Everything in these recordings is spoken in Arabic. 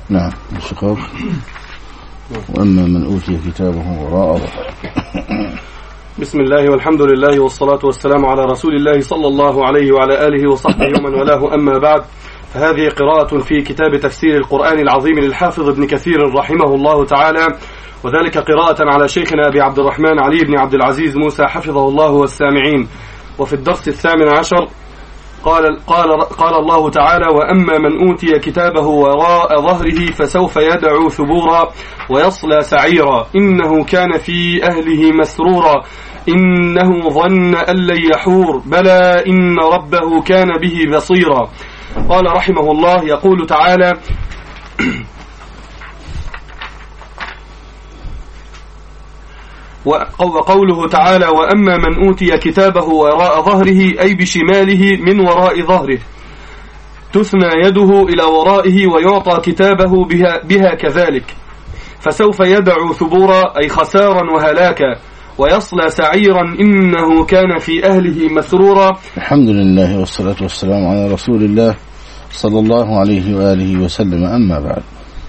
نعم الشقاق. وأما من أوتي كتابه وراء ظهره. بسم الله والحمد لله والصلاة والسلام على رسول الله صلى الله عليه وعلى آله وصحبه ومن والاه. أما بعد، فهذه قراءة في كتاب تفسير القرآن العظيم للحافظ ابن كثير رحمه الله تعالى، وذلك قراءة على شيخنا أبي عبد الرحمن علي بن عبد العزيز موسى حفظه الله والسامعين. وفي الدرس 18 قال الله تعالى: وأما من أوتي كتابه وراء ظهره فسوف يدعو ثبورا ويصلى سعيرا إنه كان في أهله مسرورا إنه ظن أن لن يحور بلى إن ربه كان به بصيرا. قال رحمه الله: يقول تعالى: وقوله تعالى: وأما من أوتي كتابه وراء ظهره أي بشماله من وراء ظهره، تثنى يده إلى ورائه ويعطى كتابه بها كذلك، فسوف يدعو ثبورا أي خسارا وهلاكا، ويصلى سعيرا إنه كان في أهله مسرورا. الحمد لله والصلاة والسلام على رسول الله صلى الله عليه وآله وسلم. أما بعد،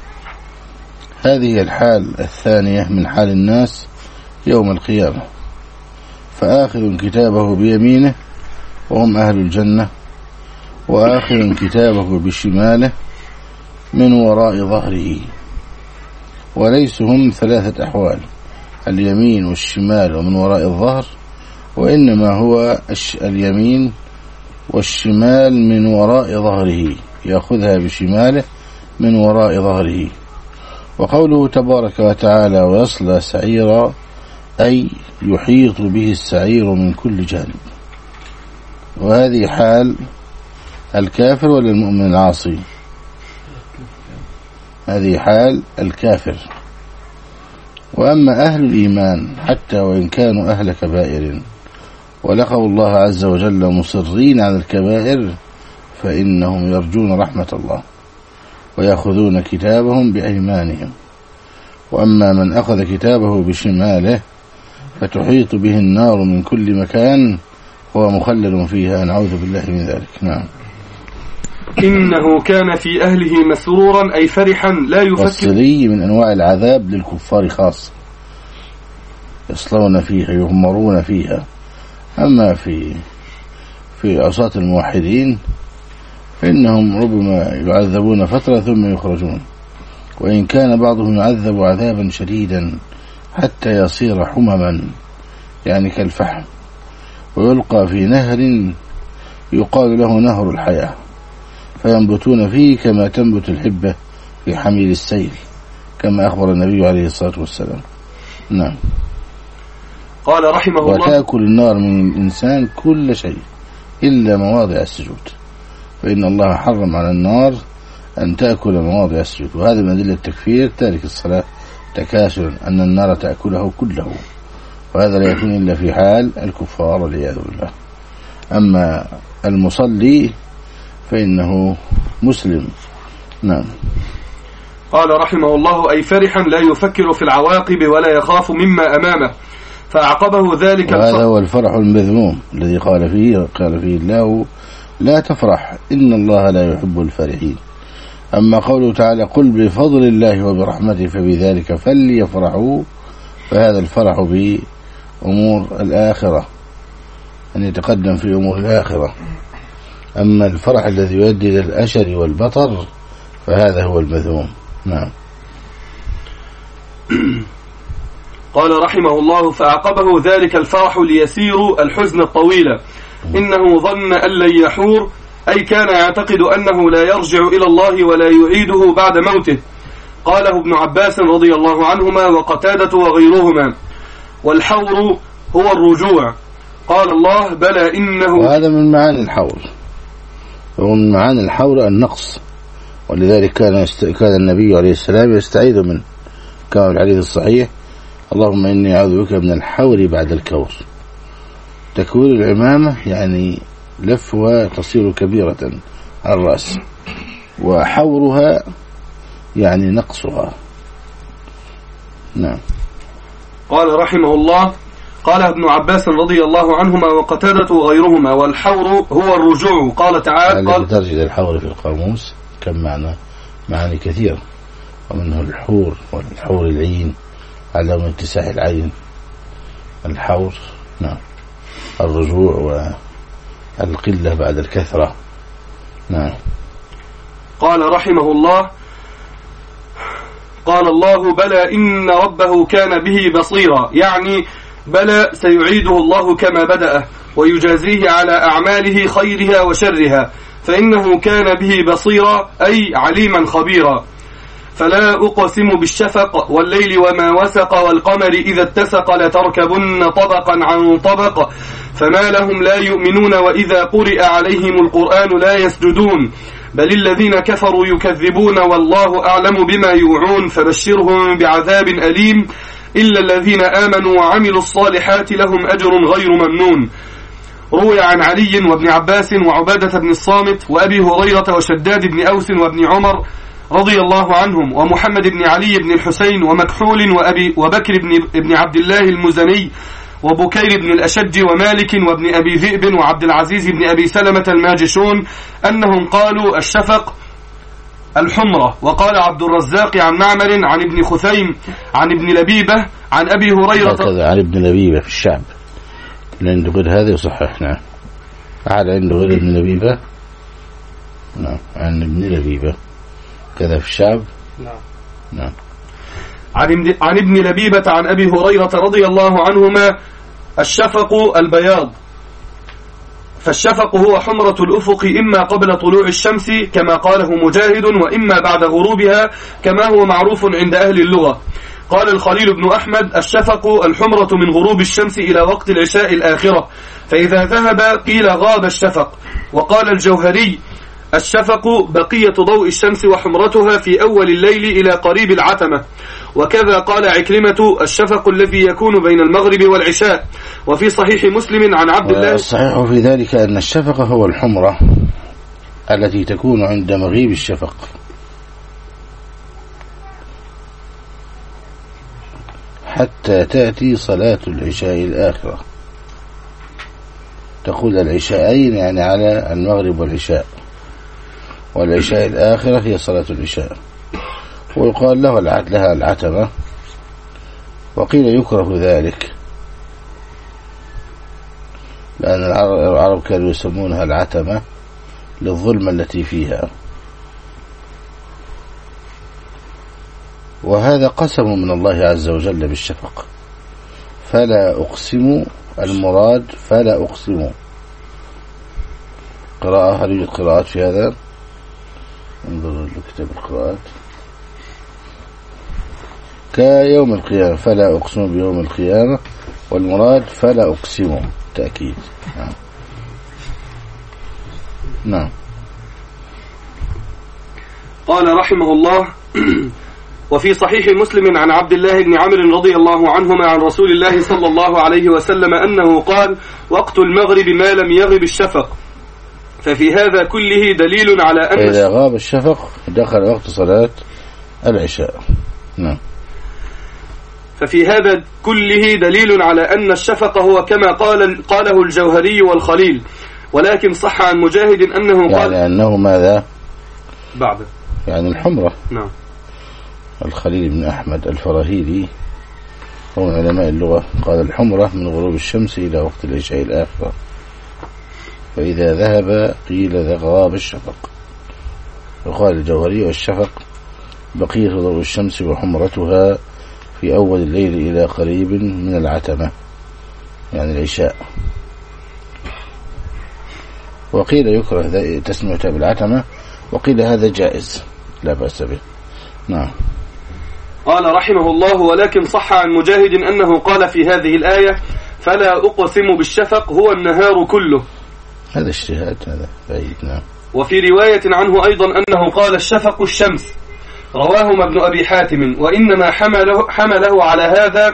هذه الحال الثانية من حال الناس يوم القيامة، فآخذ كتابه بيمينه وهم أهل الجنة، وآخذ كتابه بشماله من وراء ظهره. وليس هم ثلاثة أحوال، اليمين والشمال ومن وراء الظهر، وإنما هو اليمين والشمال من وراء ظهره، يأخذها بشماله من وراء ظهره. وقوله تبارك وتعالى: ويصلى سعيرا أي يحيط به السعير من كل جانب. وهذه حال الكافر ولا المؤمن العاصي؟ هذه حال الكافر. وأما أهل الإيمان حتى وإن كانوا أهل كبائر ولقوا الله عز وجل مصرين على الكبائر، فإنهم يرجون رحمة الله ويأخذون كتابهم بأيمانهم. وأما من أخذ كتابه بشماله فتحيط به النار من كل مكان هو مخلد فيها، نعوذ بالله من ذلك. نعم. إنه كان في أهله مسرورا أي فرحا لا يفكر. والسري من أنواع العذاب للكفار خاصة، يصلون فيها يغمرون فيها. أما في عصاة الموحدين فإنهم ربما يعذبون فترة ثم يخرجون، وإن كان بعضهم يعذب عذابا شديدا حتى يصير حمما يعني كالفحم، ويلقى في نهر يقال له نهر الحياة، فينبتون فيه كما تنبت الحبة في حميل السيل، كما أخبر النبي عليه الصلاة والسلام. نعم. قال رحمه الله: وتأكل النار من الإنسان كل شيء إلا مواضع السجود، فإن الله حرم على النار أن تأكل مواضع السجود. وهذا من أدلة التكفير تارك الصلاة تكاسلا، أن النار تأكله كله، وهذا لا يكون إلا في حال الكفار والعياذ بالله. أما المصلي فإنه مسلم. نعم. قال رحمه الله: أي فرحا لا يفكر في العواقب ولا يخاف مما أمامه، فأعقبه ذلك. وهذا هو الفرح المذموم الذي قال فيه الله: لا تفرح إن الله لا يحب الفرحين. أما قوله تعالى: قل بفضل الله وبرحمته فبذلك فليفرحوا، فهذا الفرح بأمور الآخرة، أن يتقدم في أمور الآخرة. أما الفرح الذي يؤدي إلى الأشر والبطر فهذا هو المذموم. نعم. قال رحمه الله: فأعقبه ذلك الفرح ليسير الحزن الطويل إنه ظن أن لن يحور، أي كان يعتقد أنه لا يرجع إلى الله ولا يعيده بعد موته. قاله ابن عباس رضي الله عنهما وقتادة وغيرهما. والحور هو الرجوع. قال الله: بلى إنه. وهذا من معاني الحور، ومن معاني الحور النقص، ولذلك كان النبي عليه السلام يستعيذ منه، كما في الحديث الصحيح: اللهم إني أعوذ بك من الحور بعد الكور. تكوير العمامة يعني لفها تصير كبيرة على الرأس، وحورها يعني نقصها. نعم. قال رحمه الله: قال ابن عباس رضي الله عنهما وقتادة وغيرهما: والحور هو الرجوع. قال تعالى: قال ترجد الحور في القاموس كم معنى؟ معاني كثيرة. ومنه الحور والحور العين على من اتساع العين. الحور نعم الرجوع والقلة بعد الكثرة. نعم. قال رحمه الله: قال الله: بلى إن ربه كان به بصيرا، يعني بلى سيعيده الله كما بدأ ويجازيه على أعماله خيرها وشرها، فإنه كان به بصيرا أي عليما خبيرا. فلا أقسم بالشفق والليل وما وسق والقمر إذا اتسق لتركبن طبقا عن طبق فما لهم لا يؤمنون وإذا قرئ عليهم القرآن لا يسجدون بل الذين كفروا يكذبون والله أعلم بما يوعون فبشرهم بعذاب أليم إلا الذين آمنوا وعملوا الصالحات لهم أجر غير ممنون. روي عن علي وابن عباس وعبادة بن الصامت وأبي هريرة وشداد بن أوس وابن عمر رضي الله عنهم ومحمد بن علي بن الحسين ومكحول وبكر بن عبد الله المزني وبكير بن الأشج ومالك وابن أبي ذئب وعبد العزيز بن أبي سلمة الماجشون أنهم قالوا الشفق الحمرة. وقال عبد الرزاق عن معمر عن ابن خثيم عن ابن لبيبة عن أبي هريرة عن ابن لبيبة في الشعب عنده غير هذا يصحح. نعم. أحد عنده غير ابن لبيبة. نعم عن ابن لبيبة كذا في الشعب. نعم. عن ابن لبيبة عن أبي هريرة رضي الله عنهما الشفق البياض. فالشفق هو حمرة الأفق إما قبل طلوع الشمس كما قاله مجاهد وإما بعد غروبها كما هو معروف عند أهل اللغة. قال الخليل بن أحمد الشفق الحمرة من غروب الشمس إلى وقت العشاء الآخرة فإذا ذهب قيل غاب الشفق. وقال الجوهري الشفق بقية ضوء الشمس وحمرتها في أول الليل إلى قريب العتمة. وكذا قال عكرمة الشفق الذي يكون بين المغرب والعشاء. وفي صحيح مسلم عن عبد الله الصحيح في ذلك أن الشفق هو الحمرة التي تكون عند مغيب الشفق حتى تأتي صلاة العشاء الآخرة. تقول العشاءين يعني على المغرب والعشاء، والعشاء الآخرة هي صلاة العشاء، ويقال لها العتمة. وقيل يكره ذلك لأن العرب كانوا يسمونها العتمة للظلمة التي فيها. وهذا قسم من الله عز وجل بالشفق. فلا أقسم المراد فلا أقسم. قراءة، هل يوجد قراءات في هذا؟ انظروا لكتاب القراءات. كيوم القيامة فلا أقسم بيوم القيامة، والمراد فلا أقسم تأكيد. نعم. قال رحمه الله وفي صحيح مسلم عن عبد الله بن عمرو رضي الله عنهما عن رسول الله صلى الله عليه وسلم أنه قال وقت المغرب ما لم يغب الشفق. ففي هذا كله دليل على أن إذا غاب الشفق دخل وقت صلاة العشاء. نعم. ففي هذا كله دليل على أن الشفق هو كما قاله الجوهري والخليل، ولكن صح عن مجاهد أنه قال يعني أنه ماذا بعد يعني الحمرة. نعم. الخليل بن أحمد الفراهيدي هو من علماء اللغة قال الحمرة من غروب الشمس إلى وقت العشاء الآخرة، فإذا ذهب قيل غاب الشفق. وقال الجوهري والشفق بقية ضوء الشمس وحمرتها في أول الليل إلى قريب من العتمة يعني العشاء. وقيل يكره تسميتها بالعتمة، وقيل هذا جائز لا بأس به. نعم. قال رحمه الله ولكن صح عن مجاهد أنه قال في هذه الآية فلا أقسم بالشفق هو النهار كله. هذا اجتهاد هذا بعيد. نعم. وفي رواية عنه أيضا أنه قال الشفق الشمس، رواهما ابن أبي حاتم. وإنما حمله على هذا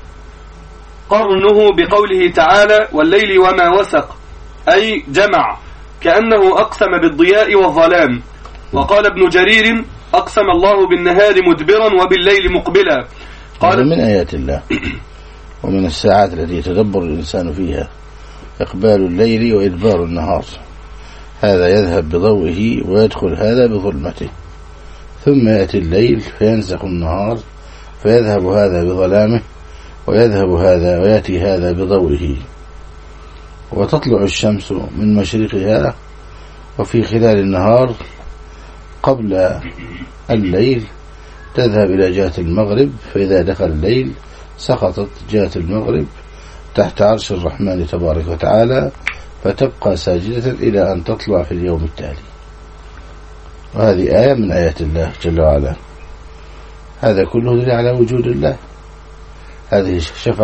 قرنه بقوله تعالى والليل وما وسق، أي جمع كأنه أقسم بالضياء والظلام. وقال ابن جرير أقسم الله بالنهار مدبرا وبالليل مقبلا. قال من آيات الله ومن الساعات التي يتدبر الإنسان فيها إقبال الليل وإدبار النهار، هذا يذهب بضوئه ويدخل هذا بظلمته، ثم يأتي الليل فينسخ النهار فيذهب هذا بظلامه ويذهب هذا ويأتي هذا بضوئه، وتطلع الشمس من مشرقها، وفي خلال النهار قبل الليل تذهب إلى جهة المغرب، فإذا دخل الليل سقطت جهة المغرب تحت عرش الرحمن تبارك وتعالى، فتبقى ساجدة إلى أن تطلع في اليوم التالي. وهذه آية من آيات الله جل وعلا. هذا كله دليل على وجود الله. هذه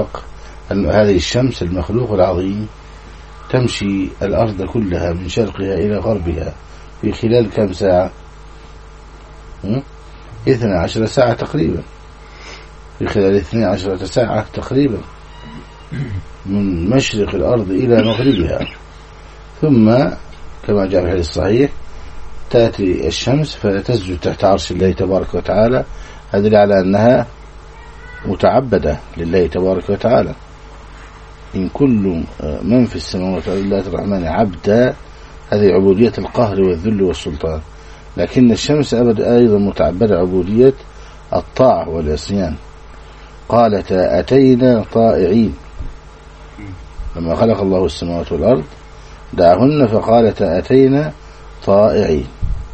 الشمس المخلوق العظيم تمشي الأرض كلها من شرقها إلى غربها في خلال كم ساعة؟ 12 ساعة تقريبا، في خلال 12 ساعة تقريبا من مشرق الأرض إلى مغربها. ثم كما جاء في الحديث الصحيح تأتي الشمس فتسجد تحت عرش الله تبارك وتعالى. هذا على أنها متعبدة لله تبارك وتعالى. إن كل من في السماوات لله الرحمن عبدا، هذه عبودية القهر والذل والسلطان. لكن الشمس أيضا متعبدة عبودية الطاعة والعصيان. قالت أتينا طائعين، لما خلق الله السماوات والأرض دعهن فقالت أتينا طائعين.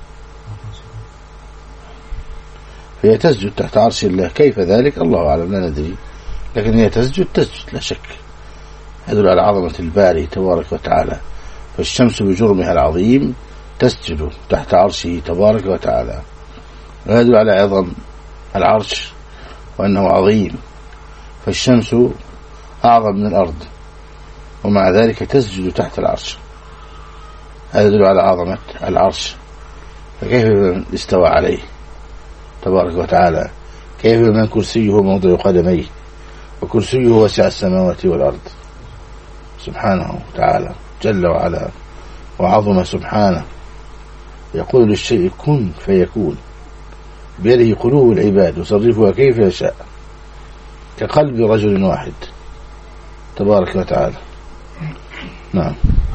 فهي تسجد تحت عرش الله، كيف ذلك الله أعلم لا ندري، لكن هي تسجد لا شك، يدل على عظمة الباري تبارك وتعالى. فالشمس بجرمها العظيم تسجد تحت عرشه تبارك وتعالى، ويدل على عظم العرش وأنه عظيم. فالشمس أعظم من الأرض ومع ذلك تسجد تحت العرش، هذا يدل على عظمة العرش. فكيف من استوى عليه تبارك وتعالى؟ كيف من كرسيه موضع قدميه، وكرسيه وسع السماوات والأرض سبحانه وتعالى جل وعلا وعظم سبحانه. يقول للشيء كن فيكون، بيده قلوب العباد يصرفها كيف يشاء، كقلب رجل واحد تبارك وتعالى. نعم.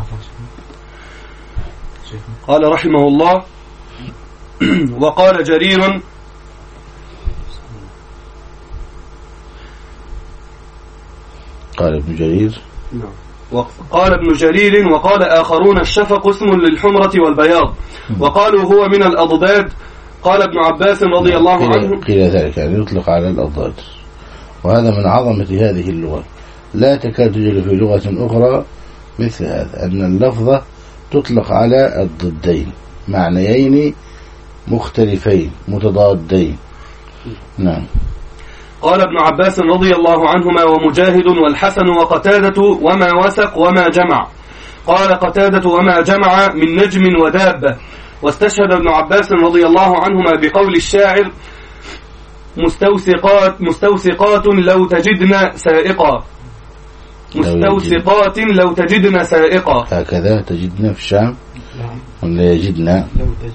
قال رحمه الله: وقال جرير قال ابن جرير قال ابن جرير وقال آخرون الشفق اسم للحمرة والبياض، وقالوا هو من الأضداد. قال ابن عباس رضي الله عنه قيل ذلك يعني يطلق على الأضداد، وهذا من عظمة هذه اللغة. لا تكاد توجد في لغة أخرى مثل هذا، أن اللفظة تطلق على الضدين، معنيين مختلفين متضادين. نعم. قال ابن عباس رضي الله عنهما ومجاهد والحسن وقتادة وما وسق وما جمع. قال قتادة وما جمع من نجم ودابة. واستشهد ابن عباس رضي الله عنهما بقول الشاعر: مستوسقات لو تجدن سائقا. مستوسقات لو تجدن سائقا. هكذا تجدنا في الشام ولا يجدنا؟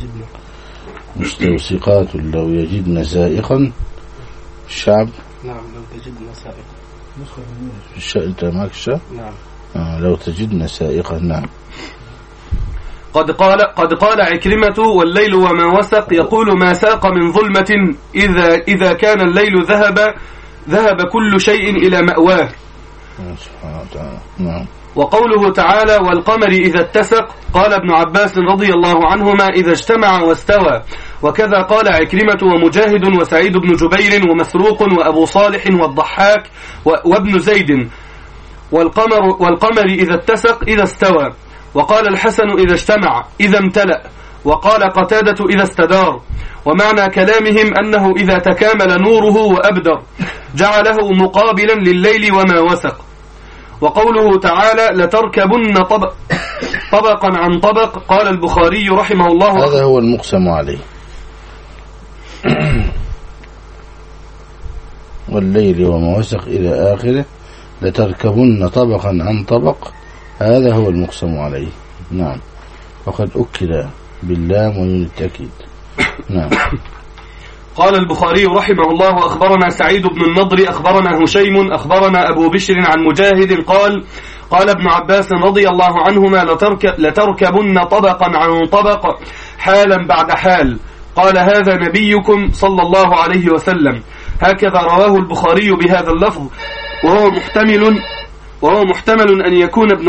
مستوسقات لو يجدن سائقا الشعب. نعم لو تجدنا سائقا. أنت معك الشعب؟ نعم. لو تجدنا سائقا. نعم. قد قال عكرمة: والليل وما وسق، يقول ما ساق من ظلمة إذا كان الليل ذهب كل شيء إلى مأواه. سبحانه وتعالى. نعم. وقوله تعالى: والقمر إذا اتسق، قال ابن عباس رضي الله عنهما: إذا اجتمع واستوى. وكذا قال عكرمة ومجاهد وسعيد بن جبير ومسروق وأبو صالح والضحاك وابن زيد. والقمر إذا اتسق إذا استوى. وقال الحسن: إذا اجتمع إذا امتلأ. وقال قتادة: إذا استدار. ومعنى كلامهم أنه إذا تكامل نوره وأبدر جعله مقابلا لليل وما وسق. وقوله تعالى: لتركبن طبقا عن طبق. قال البخاري رحمه الله: هذا هو المقسم عليه. والليل وما وسق إلى آخره، لتركبن طبقا عن طبق، هذا هو المقسم عليه. نعم. وقد أكد باللام ومن التأكيد. نعم. قال البخاري رحمه الله: أخبرنا سعيد بن النضر أخبرنا هشيم أخبرنا أبو بشر عن مجاهد قال ابن عباس رضي الله عنهما: لتركبن طبقا عن طبق حالا بعد حال. قال هذا نبيكم صلى الله عليه وسلم. هكذا رواه البخاري بهذا اللفظ، وهو محتمل أن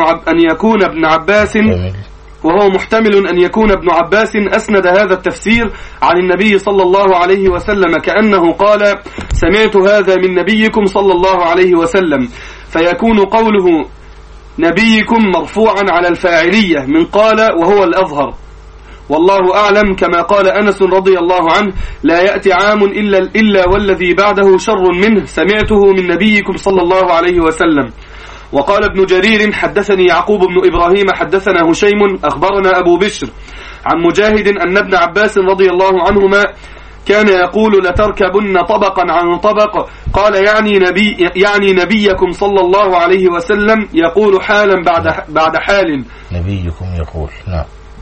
يكون ابن عباس أسند هذا التفسير عن النبي صلى الله عليه وسلم كأنه قال سمعت هذا من نبيكم صلى الله عليه وسلم، فيكون قوله نبيكم مرفوعا على الفاعلية من قال وهو الأظهر، والله أعلم. كما قال أنس رضي الله عنه لا يأتي عام إلا والذي بعده شر منه، سمعته من نبيكم صلى الله عليه وسلم. وقال ابن جرير حدثني يعقوب بن إبراهيم حدثنا هشيم أخبرنا أبو بشر عن مجاهد أن ابن عباس رضي الله عنهما كان يقول لتركبن طبقا عن طبق، قال يعني نبيكم صلى الله عليه وسلم يقول حالا بعد حال. نبيكم يقول، نعم.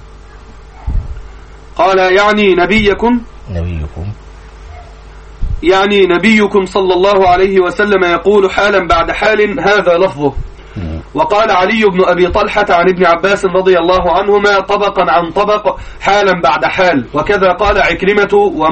قال يعني نبيكم صلى الله عليه وسلم يقول حالا بعد حال، هذا لفظه. وقال علي بن أبي طلحة عن ابن عباس رضي الله عنهما طبقا عن طبق حالا بعد حال، وكذا قال عكرمة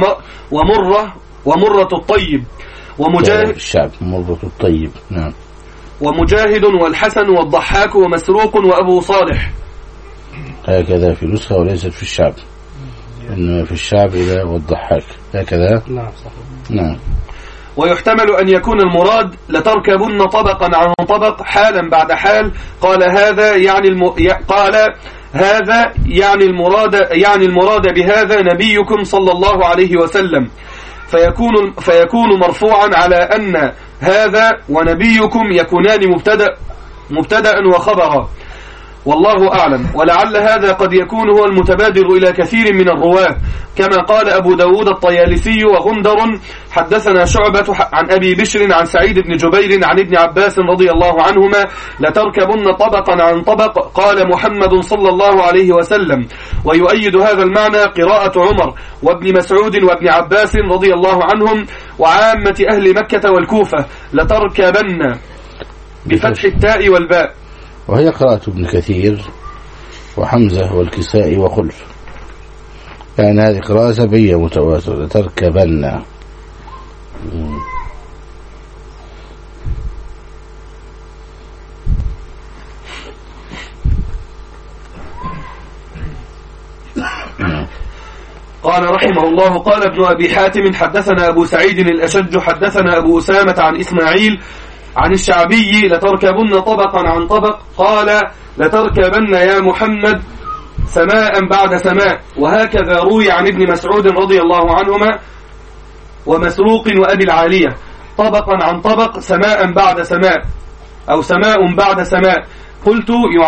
ومرة الطيب ومجاهد الشعب مرة الطيب، نعم. ومجاهد والحسن والضحاك ومسروق وأبو صالح. هكذا في نسخة وليست في الشعب، إنما في الشعب إلى والضحاك هكذا. نعم صحيح. نعم. ويحتمل أن يكون المراد لتركبن طبقا عن طبق حالا بعد حال. قال هذا يعني المراد بهذا نبيكم صلى الله عليه وسلم، فيكون مرفوعا على أن هذا ونبيكم يكونان مبتدأ وخبرا، والله أعلم. ولعل هذا قد يكون هو المتبادر إلى كثير من الرواة، كما قال أبو داود الطيالسي وغندر حدثنا شعبة عن أبي بشر عن سعيد بن جبير عن ابن عباس رضي الله عنهما لتركبن طبقا عن طبق، قال محمد صلى الله عليه وسلم. ويؤيد هذا المعنى قراءة عمر وابن مسعود وابن عباس رضي الله عنهم وعامة أهل مكة والكوفة لتركبن بفتح التاء والباء، وهي قراءة ابن كثير وحمزة والكسائي وخلف، يعني هذه قراءة سبعية متواترة لتركبن. قال رحمه الله قال ابن أبي حاتم حدثنا أبو سعيد الأشج حدثنا أبو أسامة عن إسماعيل عن الشعبي لتركبن طبقا عن طبق، قال لتركبن يا محمد سماء بعد سماء. وهكذا روي عن ابن مسعود رضي الله عنهما ومسروق وأبي العالية طبقا عن طبق سماء بعد سماء أو سماء بعد سماء. قلت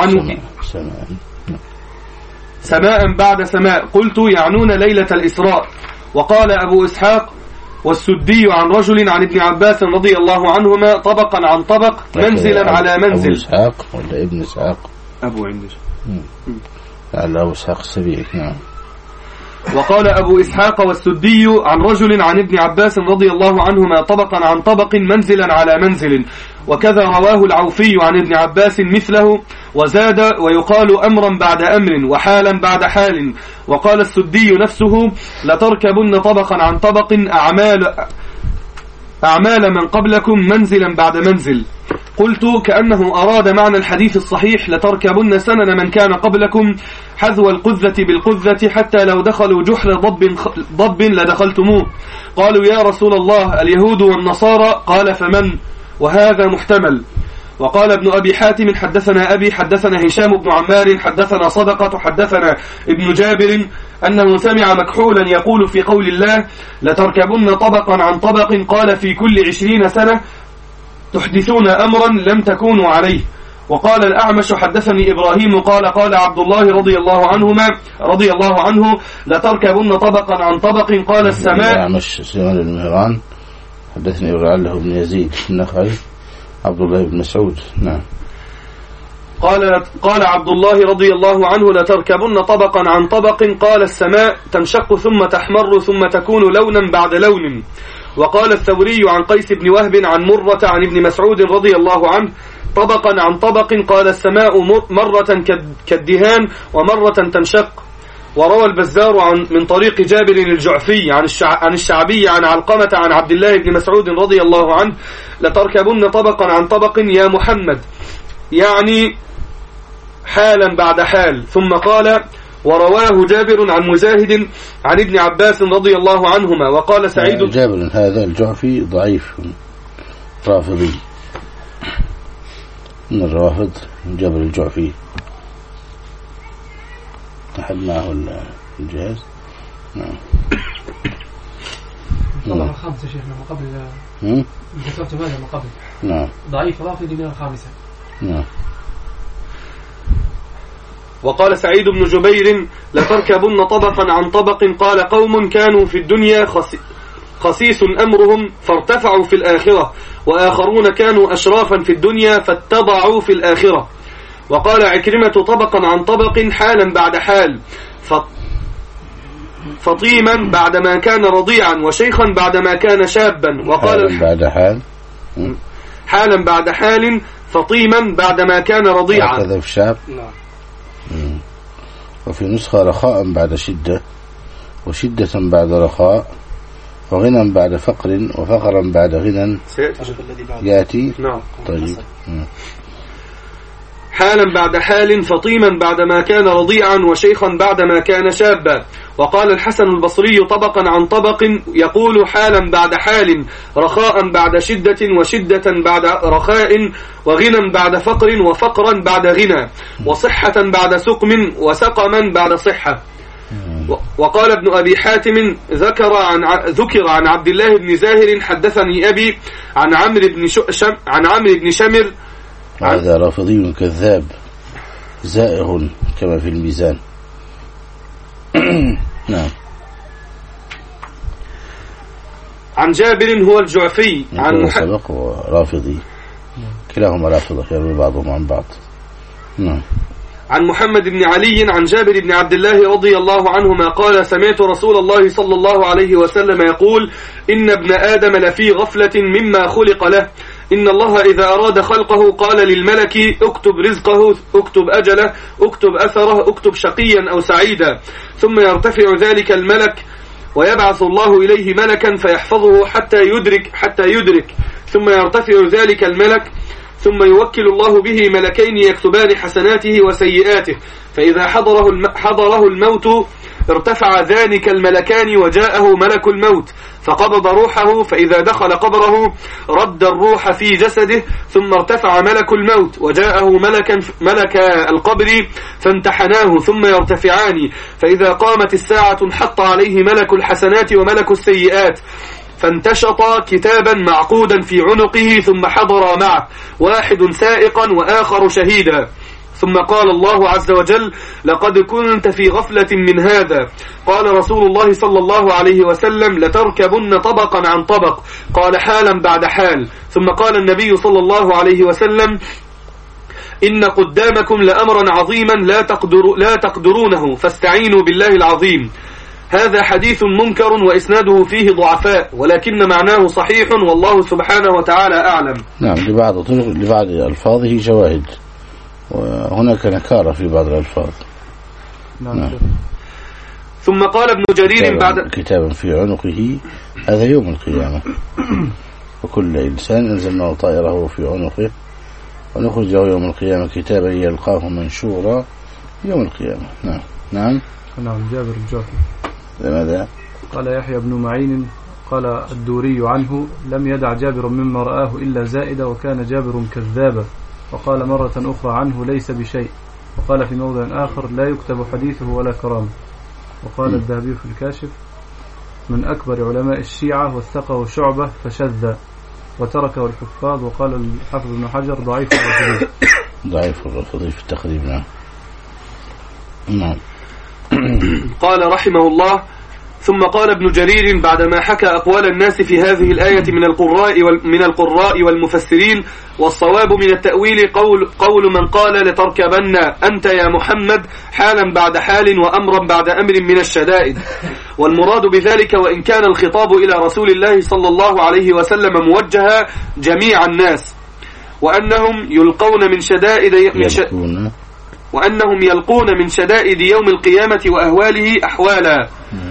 سماء بعد سماء، قلت يعنون ليلة الإسراء. وقال أبو إسحاق والسدي عن رجل عن ابن عباس رضي الله عنهما طبقا عن طبق منزلا على منزل. أبو إسحاق ولا ابن إسحاق؟ أبو عندش على أبو إسحاق السبيعي، نعم. وقال أبو إسحاق والسدي عن رجل عن ابن عباس رضي الله عنهما طبقا عن طبق منزلا على منزل، وكذا رواه العوفي عن ابن عباس مثله، وزاد ويقال أمرا بعد أمر وحالا بعد حال. وقال السدي نفسه لتركبن طبقا عن طبق أعمال من قبلكم منزلا بعد منزل. قلت كأنه أراد معنى الحديث الصحيح لتركبن سنن من كان قبلكم حذو القذة بالقذة حتى لو دخلوا جحر ضب لدخلتموه. قالوا يا رسول الله اليهود والنصارى، قال فمن؟ وهذا محتمل. وقال ابن أبي حاتم حدثنا أبي حدثنا هشام بن عمار حدثنا صدقة حدثنا ابن جابر أنه سمع مكحولا يقول في قول الله لتركبن طبقا عن طبق، قال في كل 20 سنة تحدثون أمرا لم تكونوا عليه. وقال الأعمش حدثني إبراهيم قال عبد الله رضي الله عنه لتركبن طبقا عن طبق، قال السماء. الأعمش سليمان بن مهران حدثني إبراهيم بن يزيد النخعي عبد الله بن مسعود، نعم. قال عبد الله رضي الله عنه لتركبن طبقا عن طبق، قال السماء تنشق ثم تحمر ثم تكون لونا بعد لون. وقال الثوري عن قيس بن وهب عن مرة عن ابن مسعود رضي الله عنه طبقا عن طبق، قال السماء مرة كالدهان ومرة تنشق. وروى البزار من طريق جابر الجعفي عن الشعبي عن علقمة عن عبد الله بن مسعود رضي الله عنه لتركبن طبقا عن طبق يا محمد، يعني حالا بعد حال. ثم قال: ورواه جابر عن مجاهد عن ابن عباس رضي الله عنهما. وقال سعيد جابر هذا الجعفي ضعيف رافضي من الرافض. جابر الجعفي أحد معه الجهاز. نعم. طبعا الخامسة شيخنا ما قبل ذكرت ماذا ما قبل. نعم. ضعيف رافضي من الخامسة. نعم. وقال سعيد بن جبير: لتركبن طبقا عن طبق. قال: قوم كانوا في الدنيا خسيس أمرهم فارتفعوا في الآخرة، وآخرون كانوا أشرافا في الدنيا فاتضعوا في الآخرة. وقال عكرمة: طبقا عن طبق حالا بعد حال، فطيما بعدما كان رضيعا، وشيخا بعدما كان شابا. وقال بعد حال حالا بعد حال، فطيما بعدما كان رضيعا. هذا في شاب. وفي نسخة: رخاء بعد شدة، وشدة بعد رخاء، وغنى بعد فقر، وفقرا بعد غنى. يأتي. نعم. طيب. حالا بعد حال، فطيما بعدما كان رضيعا، وشيخا بعدما كان شابا. وقال الحسن البصري: طبقا عن طبق، يقول حالا بعد حال، رخاء بعد شدة، وشدة بعد رخاء، وغنى بعد فقر، وفقرا بعد غنى، وصحة بعد سقم، وسقما بعد صحة. وقال ابن أبي حاتم: ذكر عن عبد الله بن زاهر حدثني أبي عن عمرو بن شمر. هذا رافضي كذاب زائغ كما في الميزان. نعم. عن جابر هو الجعفي عن سبق ورافضي، كلاهما رافضة يروي بعضهم عن بعض. نعم. عن محمد بن علي عن جابر بن عبد الله رضي الله عنهما قال: سمعت رسول الله صلى الله عليه وسلم يقول: إن ابن آدم لفي غفلة مما خلق له. إن الله إذا أراد خلقه قال للملك: اكتب رزقه، اكتب أجله، اكتب أثره، اكتب شقيا أو سعيدا. ثم يرتفع ذلك الملك ويبعث الله إليه ملكا فيحفظه حتى يدرك. ثم يرتفع ذلك الملك ثم يوكل الله به ملكين يكتبان حسناته وسيئاته. فإذا حضره الموت ارتفع ذلك الملكان وجاءه ملك الموت فقبض روحه. فإذا دخل قبره رد الروح في جسده. ثم ارتفع ملك الموت وجاءه ملك القبر فامتحناه. ثم يرتفعان. فإذا قامت الساعة انحط عليه ملك الحسنات وملك السيئات، فانتشط كتابا معقودا في عنقه. ثم حضر معه واحد سائقا وآخر شهيدا. ثم قال الله عز وجل: لقد كنت في غفلة من هذا. قال رسول الله صلى الله عليه وسلم: لتركبن طبقا عن طبق. قال: حالا بعد حال. ثم قال النبي صلى الله عليه وسلم: إن قدامكم لأمرا عظيما لا تقدرونه، فاستعينوا بالله العظيم. هذا حديث منكر وإسناده فيه ضعفاء، ولكن معناه صحيح، والله سبحانه وتعالى أعلم. نعم. لبعض ألفاظه شواهد، وهناك نكارة في بعض الألفاظ. نعم. ثم قال ابن جرير بعد كتابا في عنقه، هذا يوم القيامة. وكل إنسان أنزلناه طائره في عنقه ونخرجه يوم القيامة كتابا يلقاه منشورا يوم القيامة. نعم. نعم. نعم. جابر الجعفي. لماذا؟ قال يحيى بن معين قال الدوري عنه: لم يدع جابر مما رآه إلا زائدة، وكان جابر كذابا. وقال مرة أخرى عنه: ليس بشيء. وقال في موضع آخر: لا يكتب حديثه ولا كرامه. وقال الذهبي في الكاشف: من أكبر علماء الشيعة، وثقه شعبة فشذ وتركه الحفاظ. وقال الحافظ ابن حجر: ضعيف الرافضي. ضعيف الرافضي في التقريب. نعم. قال رحمه الله: ثم قال ابن جرير بعدما حكى أقوال الناس في هذه الآية من القراء والمفسرين: والصواب من التأويل قول من قال: لتركبن أنت يا محمد حالا بعد حال وأمرا بعد أمر من الشدائد. والمراد بذلك، وإن كان الخطاب إلى رسول الله صلى الله عليه وسلم موجها جميع الناس، وأنهم يلقون من شدائد وأنهم يلقون من شدائد يوم القيامة وأهواله أحوالا.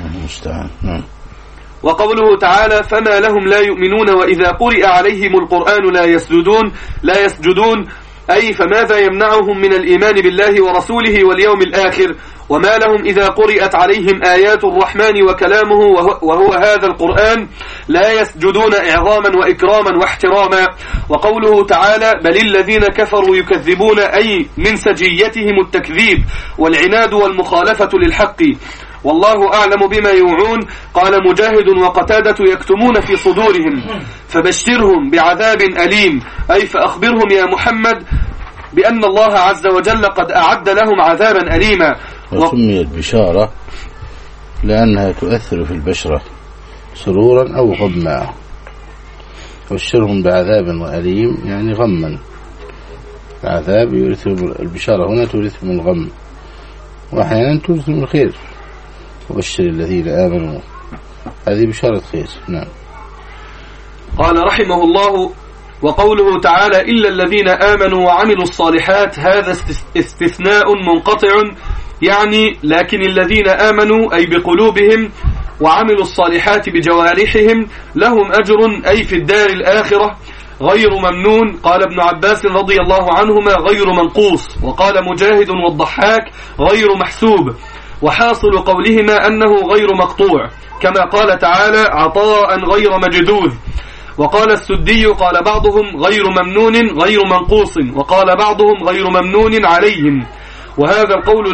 وقوله تعالى فما لهم لا يؤمنون وإذا قرئ عليهم القرآن لا يسجدون أي فماذا يمنعهم من الإيمان بالله ورسوله واليوم الآخر وما لهم إذا قرئت عليهم آيات الرحمن وكلامه وهو هذا القرآن لا يسجدون إعظاما وإكراما واحتراما. وقوله تعالى بل الذين كفروا يكذبون أي من سجيتهم التكذيب والعناد والمخالفة للحق والله أعلم بما يوعون. قال مجاهد وقتادة يكتمون في صدورهم فبشرهم بعذاب أليم أي فأخبرهم يا محمد بأن الله عز وجل قد أعد لهم عذابا أليما. وسميت بشارة لأنها تؤثر في البشرة سرورا أو غما. بشرهم بعذاب أليم يعني غما. العذاب يورثهم البشارة هنا تورثهم الغم وأحيانا تورثهم الخير. وبشر الذين آمنوا هذه بشارة خير. نعم. قال رحمه الله وقوله تعالى إلا الذين آمنوا وعملوا الصالحات هذا استثناء منقطع يعني لكن الذين آمنوا أي بقلوبهم وعملوا الصالحات بجوارحهم لهم أجر أي في الدار الآخرة غير ممنون. قال ابن عباس رضي الله عنهما غير منقوص. وقال مجاهد والضحاك غير محسوب. وحاصل قولهما أنه غير مقطوع كما قال تعالى عطاء غير مجدوذ. وقال السدي قال بعضهم غير ممنون غير منقوص وقال بعضهم غير ممنون عليهم. وهذا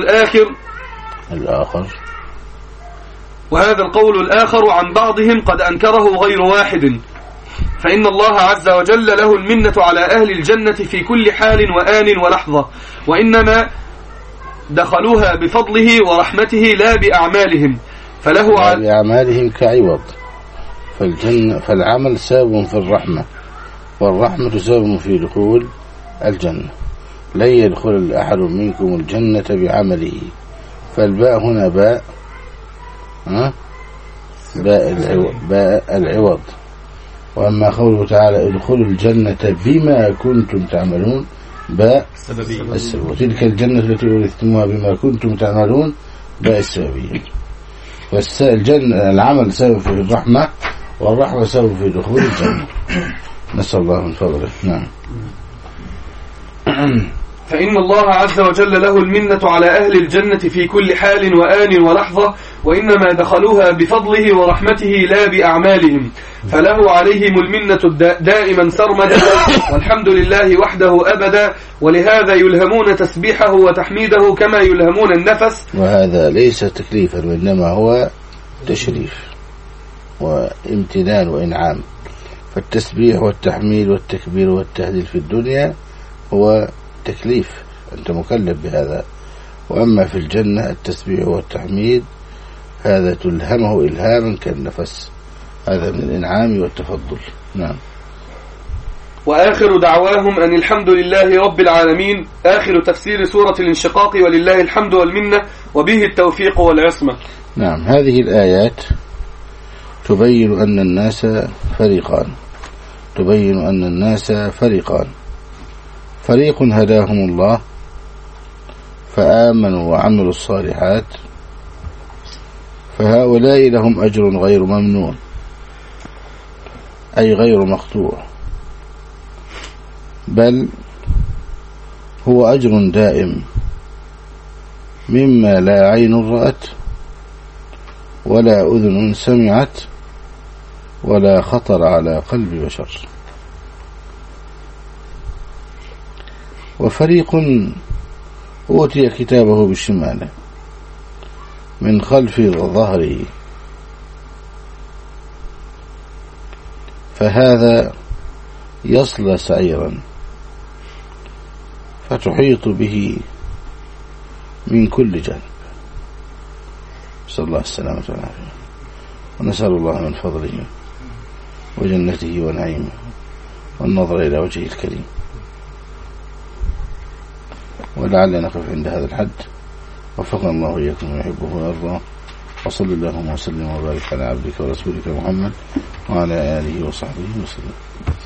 القول الآخر عن بعضهم قد أنكره غير واحد فإن الله عز وجل له المنة على أهل الجنة في كل حال وآن ولحظة وإنما دخلوها بفضله ورحمته لا بأعمالهم فله بأعمالهم كعوض. فالعمل سبب في الرحمة والرحمة سبب في دخول الجنة. لن يدخل أحد منكم الجنة بعمله. فالباء هنا باء العوض. وأما قوله تعالى ادخلوا الجنة بما كنتم تعملون باء السبب. وتلك الجنة التي ورثتموها بما كنتم تعملون باء السببية. العمل سبب في الرحمة والرحمة سبب في دخول الجنة. نسأل الله من فضله. نعم. فإن الله عز وجل له المنة على أهل الجنة في كل حال وآن ولحظة وإنما دخلوها بفضله ورحمته لا بأعمالهم فله عليهم المنة دائما سرمدا والحمد لله وحده أبدا. ولهذا يلهمون تسبيحه وتحميده كما يلهمون النفس. وهذا ليس تكليفا وإنما هو تشريف وامتنان وإنعام. فالتسبيح والتحميد والتكبير والتهليل في الدنيا هو تكليف أنت مكلف بهذا. وأما في الجنة التسبيح والتحميد هذا تلهمه إلهاما كالنفس. هذا من الإنعام والتفضل. نعم. وآخر دعواهم أن الحمد لله رب العالمين. آخر تفسير سورة الانشقاق ولله الحمد والمنة وبه التوفيق والعصمة. نعم. هذه الآيات تبين أن الناس فريقان. فريق هداهم الله فآمنوا وعملوا الصالحات فهؤلاء لهم أجر غير ممنون أي غير مقطوع بل هو أجر دائم مما لا عين رأت ولا أذن سمعت ولا خطر على قلب بشر. وفريق أوتي كتابه بالشمال من خلف ظهره فهذا يصلى سعيرا فتحيط به من كل جانب. نسأل الله السلامة والعافية ونسأل الله من فضله وجنته ونعيمه والنظر إلى وجهه الكريم. ولعلنا نقف عند هذا الحد. وفقنا الله إياكم ويحبه ويرضى. وصل اللهم وسلم وبارك على عبدك ورسولك محمد وعلى آله وصحبه وسلم.